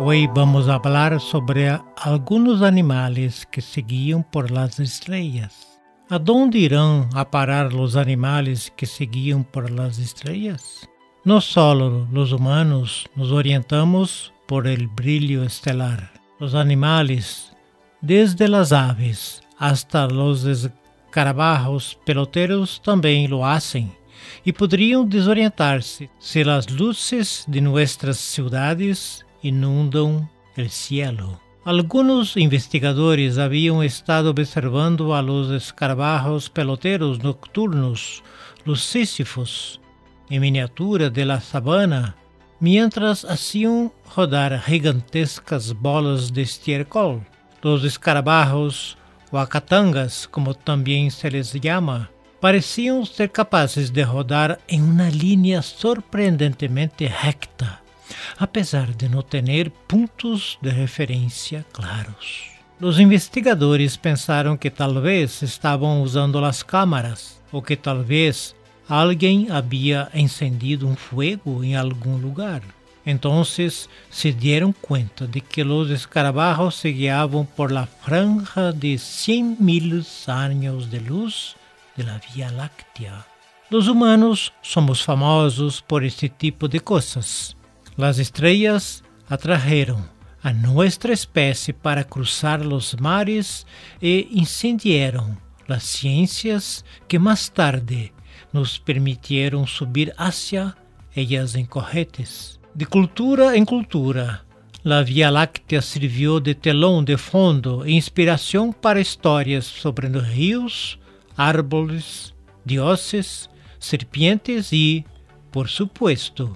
Hoy vamos a hablar sobre algunos animales que seguían por las estrellas. ¿A dónde irán a parar los animales que seguían por las estrellas? No solo los humanos nos orientamos por el brillo estelar. Los animales, desde las aves hasta los escarabajos peloteros, también lo hacen y podrían desorientarse si las luces de nuestras ciudades inundam el cielo. Algunos investigadores habían estado observando a los escarabajos peloteros nocturnos, los sísifos, en miniatura de la sabana, mientras hacían rodar gigantescas bolas de estiércol. Los escarabajos, o acatangas, como también se les llama, parecían ser capaces de rodar en una línea sorprendentemente recta, a pesar de no tener puntos de referencia claros. Los investigadores pensaron que tal vez estaban usando las cámaras, o que tal vez alguien había encendido un fuego en algún lugar. Entonces se dieron cuenta de que los escarabajos se guiaban por la franja de 100.000 años de luz de la Vía Láctea. Los humanos somos famosos por este tipo de cosas. Las estrellas atrajeron a nuestra especie para cruzar los mares e incendiaron las ciencias que más tarde nos permitieron subir hacia ellas en cohetes. De cultura en cultura, la Vía Láctea sirvió de telón de fondo e inspiración para historias sobre los ríos, árboles, dioses, serpientes y, por supuesto,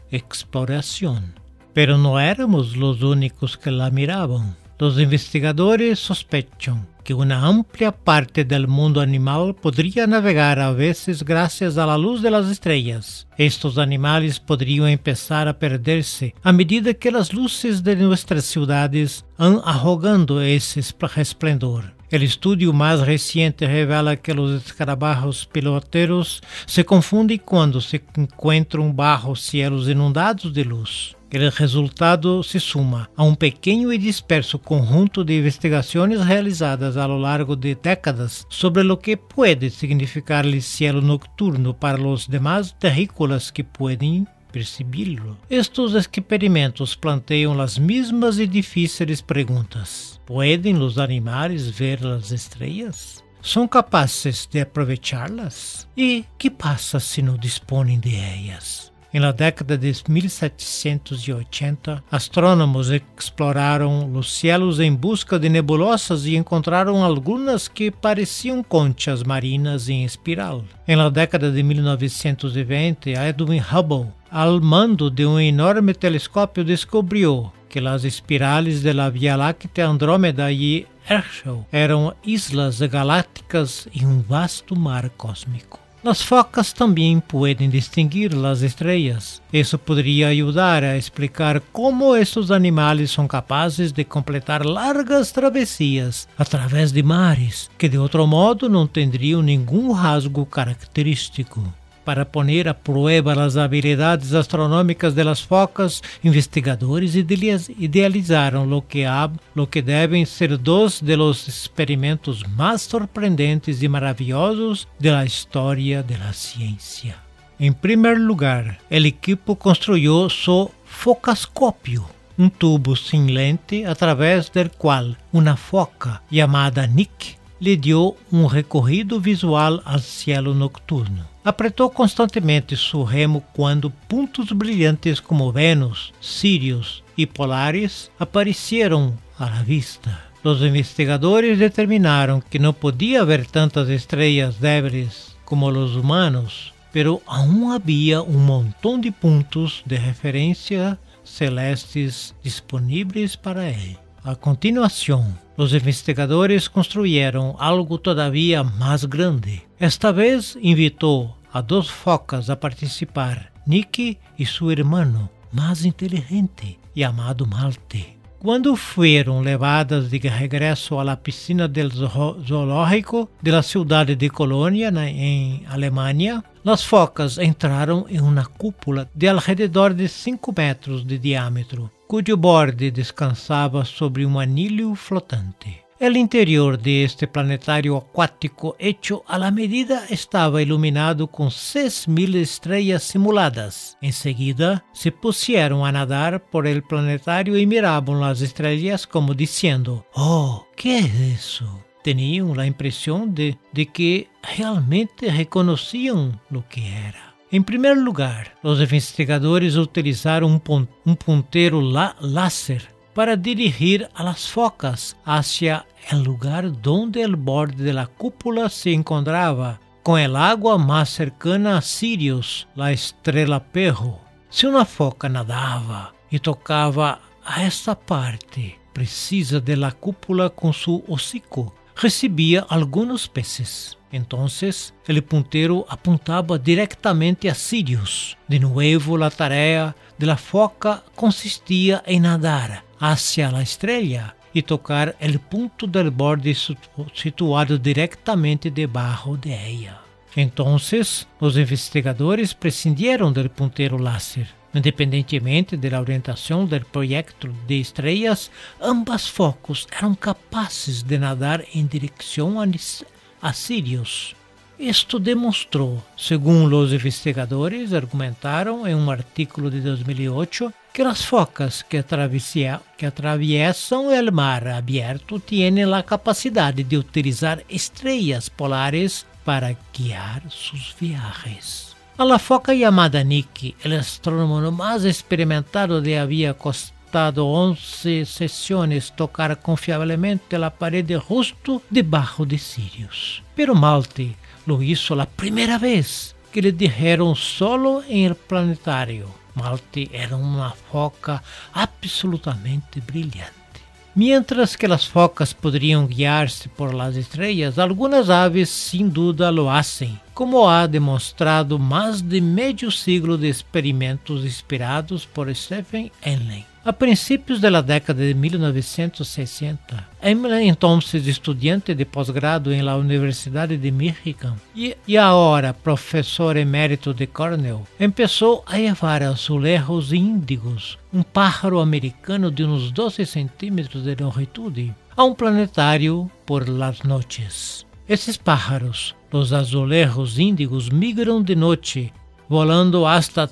exploración. Pero no éramos los únicos que la miraban. Los investigadores sospechan que una amplia parte del mundo animal podría navegar a veces gracias a la luz de las estrellas. Estos animales podrían empezar a perderse a medida que las luces de nuestras ciudades van arrogando ese esplendor. El estudio más reciente revela que los escarabajos peloteros se confunden cuando se encuentran bajo cielos inundados de luz. El resultado se suma a un pequeño y disperso conjunto de investigaciones realizadas a lo largo de décadas sobre lo que puede significar el cielo nocturno para los demás terrícolas que pueden percibirlo. Estos experimentos plantean las mismas y difíciles preguntas. ¿Pueden los animales ver las estrellas? ¿Son capaces de aprovecharlas? ¿Y qué pasa si no disponen de ellas? En la década de 1780, astrónomos exploraron los cielos en busca de nebulosas y encontraron algunas que parecían conchas marinas en espiral. En la década de 1920, Edwin Hubble, al mando de un enorme telescopio, descubrió que las espirales de la Vía Láctea, Andrómeda y Herschel eran islas galácticas en un vasto mar cósmico. Las focas también pueden distinguir las estrellas. Eso podría ayudar a explicar cómo estos animales son capaces de completar largas travesías a través de mares que de otro modo no tendrían ningún rasgo característico. Para poner a prueba las habilidades astronómicas de las focas, investigadores idealizaron lo que deben ser dos de los experimentos más sorprendentes y maravillosos de la historia de la ciencia. En primer lugar, el equipo construyó su focascopio, un tubo sin lente a través del cual una foca llamada Nick le dio un recorrido visual al cielo nocturno. Apretó constantemente su remo cuando puntos brillantes como Venus, Sirius y Polaris aparecieron a la vista. Los investigadores determinaron que no podía haber tantas estrellas débiles como los humanos, pero aún había un montón de puntos de referencia celestes disponibles para él. A continuación, los investigadores construyeron algo todavía más grande. Esta vez invitó a dos focas a participar, Nick y su hermano más inteligente, llamado Malte. Cuando fueron levadas de regreso a la piscina del zoológico de la ciudad de Colonia, en Alemania, las focas entraron en una cúpula de alrededor de 5 metros de diámetro, cuyo borde descansaba sobre un anillo flotante. El interior de este planetario acuático hecho a la medida estaba iluminado con 6.000 estrellas simuladas. Enseguida se pusieron a nadar por el planetario y miraban las estrellas como diciendo: «Oh, ¿qué es eso?». Tenían la impresión de que realmente reconocían lo que era. En primer lugar, los investigadores utilizaron un puntero láser para dirigir a las focas hacia el lugar donde el borde de la cúpula se encontraba, con el agua más cercana a Sirius, la estrella perro. Si una foca nadaba y tocaba a esta parte precisa de la cúpula con su hocico, recibía algunos peces. Entonces, el puntero apuntaba directamente a Sirius. De nuevo, la tarea de la foca consistía en nadar hacia la estrella y tocar el punto del borde situado directamente debajo de ella. Entonces, los investigadores prescindieron del puntero láser. Independientemente de la orientación del proyecto de estrellas, ambas focas eran capaces de nadar en dirección a Sirius. Esto demostró, según los investigadores argumentaron en un artículo de 2008, que las focas que atraviesan el mar abierto tienen la capacidad de utilizar estrellas polares para guiar sus viajes. A la foca llamada Nicky, el astrónomo más experimentado le había costado 11 sesiones tocar confiablemente la pared justo debajo de Sirius. Pero Malte lo hizo la primera vez que le dijeron solo en el planetario. Malte era una foca absolutamente brillante. Mientras que las focas podrían guiarse por las estrellas, algunas aves sin duda lo hacen, como ha demostrado más de medio siglo de experimentos inspirados por Stephen Hawking. A principios de la década de 1960, Hawking, entonces estudiante de posgrado en la Universidad de Michigan y ahora profesor emérito de Cornell, empezó a llevar azulejos índigos, un pájaro americano de unos 12 centímetros de longitud, a un planetario por las noches. Esses pájaros, los azulejos índigos, migram de noche, volando hasta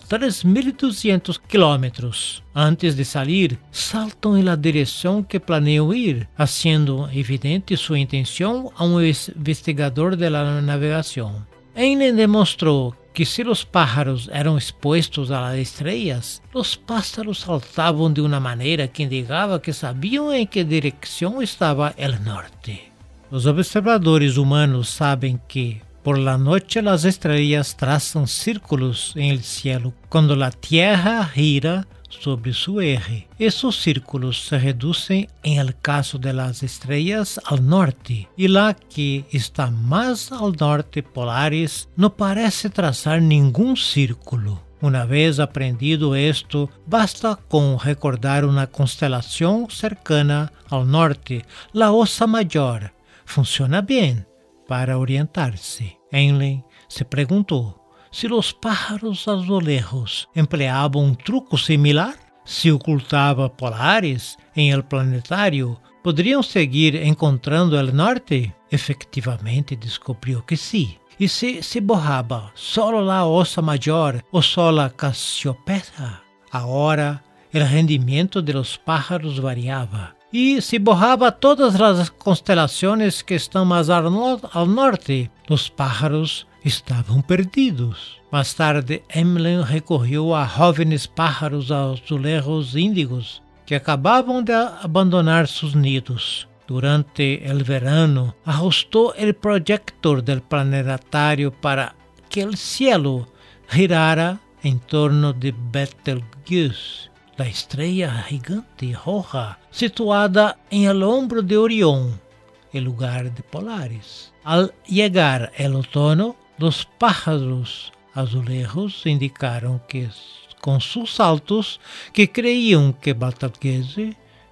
3.200 kilómetros. Antes de salir, saltam en la dirección que planean ir, haciendo evidente su intención a un investigador de la navegación. Hawking demostró que si los pájaros eran expuestos a las estrellas, los pájaros saltaban de una manera que indicaba que sabían en qué dirección estaba el norte. Los observadores humanos saben que por la noche las estrellas trazan círculos en el cielo cuando la Tierra gira sobre su eje. Esos círculos se reducen en el caso de las estrellas al norte, y la que está más al norte, Polaris, no parece trazar ningún círculo. Una vez aprendido esto, basta con recordar una constelación cercana al norte, la Osa Mayor. Funciona bien para orientarse. Hawking se preguntó si los pájaros azulejos empleaban un truco similar. Si ocultaba Polaris en el planetario, ¿podrían seguir encontrando el norte? Efectivamente descubrió que sí. Y si se borraba solo la Osa Mayor o solo la Casiopea, ahora el rendimiento de los pájaros variaba. Y si borraba todas las constelaciones que están más al norte, los pájaros estaban perdidos. Más tarde, Hawking recorrió a jóvenes pájaros azulejos índigos que acababan de abandonar sus nidos. Durante el verano, ajustó el proyector del planetario para que el cielo girara en torno de Betelgeuse, la estrella gigante roja situada en el hombro de Orión, el lugar de Polaris. Al llegar el otoño, los pájaros azulejos indicaron que con sus saltos que creían que Betelgeuse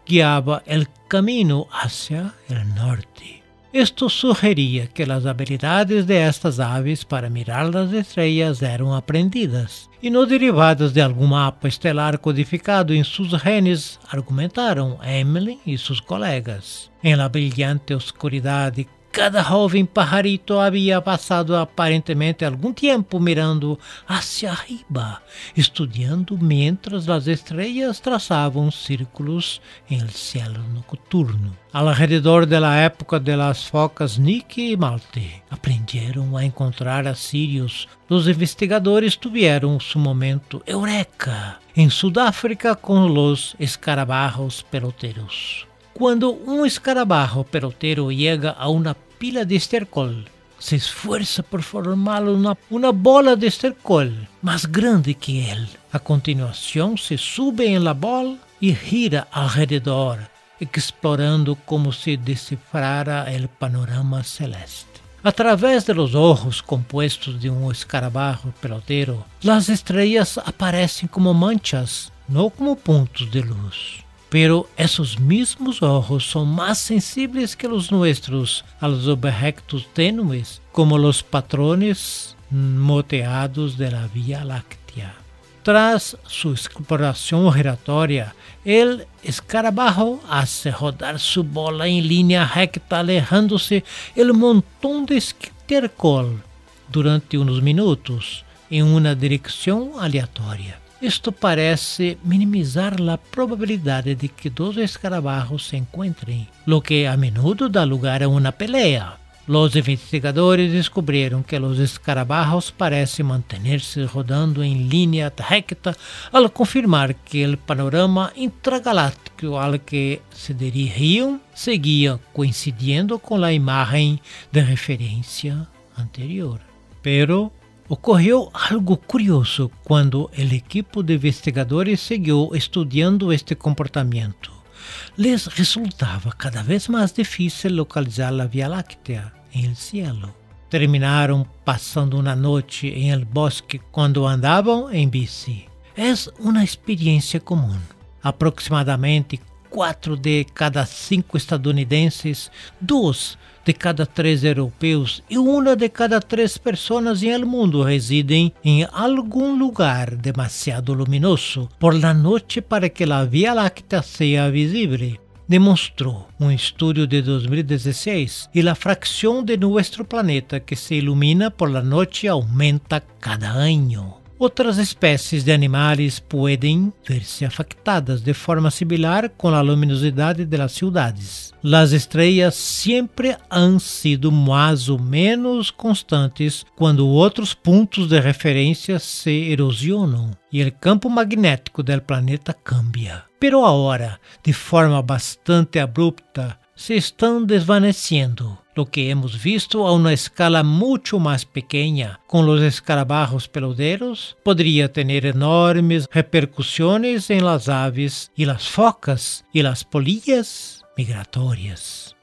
guiaba el camino hacia el norte. Esto sugería que las habilidades de estas aves para mirar las estrellas eran aprendidas y no derivadas de algún mapa estelar codificado en sus genes, argumentaron Emily y sus colegas. En la brillante oscuridad, cada joven pajarito había pasado aparentemente algún tiempo mirando hacia arriba, estudiando mientras las estrellas trazaban círculos en el cielo nocturno. Alrededor de la época de las focas Nike y Malte, aprendieron a encontrar a Sirius. Los investigadores tuvieron su momento eureka en Sudáfrica con los escarabajos peloteros. Cuando un escarabajo pelotero llega a una pila de estercol, se esfuerza por formar una bola de estercol más grande que él. A continuación se sube en la bola y gira alrededor, explorando como si descifrara el panorama celeste. A través de los ojos compuestos de un escarabajo pelotero, las estrellas aparecen como manchas, no como puntos de luz. Pero esos mismos ojos son más sensibles que los nuestros a los objetos tenues, como los patrones moteados de la Vía Láctea. Tras su exploración giratoria, el escarabajo hace rodar su bola en línea recta, alejándose el montón de estercol durante unos minutos en una dirección aleatoria. Esto parece minimizar la probabilidad de que dos escarabajos se encuentren, lo que a menudo da lugar a una pelea. Los investigadores descubrieron que los escarabajos parecen mantenerse rodando en línea recta al confirmar que el panorama intragaláctico al que se dirigían seguía coincidiendo con la imagen de referencia anterior. Pero ocorreu algo curioso quando o equipo de investigadores seguiu estudando este comportamento. Les resultava cada vez mais difícil localizar a Via Láctea em el cielo. Terminaram passando uma noite em el bosque quando andavam em bici. É uma experiência comum. Aproximadamente 4 de cada 5 estadunidenses, 2 de cada 3 europeus e 1 de cada 3 pessoas em el mundo residem em algum lugar demasiado luminoso por la noite para que a Via Láctea seja visível, demonstrou um estudo de 2016, e a fração de nosso planeta que se ilumina por la noite aumenta cada ano. Outras espécies de animais podem ver-se afetadas de forma similar com a luminosidade das cidades. As estrelas sempre han sido mais ou menos constantes quando outros pontos de referência se erosionam e o campo magnético do planeta cambia. Pero agora, de forma bastante abrupta, se estão desvanecendo. Lo que hemos visto a una escala mucho más pequeña con los escarabajos peloteros podría tener enormes repercusiones en las aves y las focas y las polillas migratorias.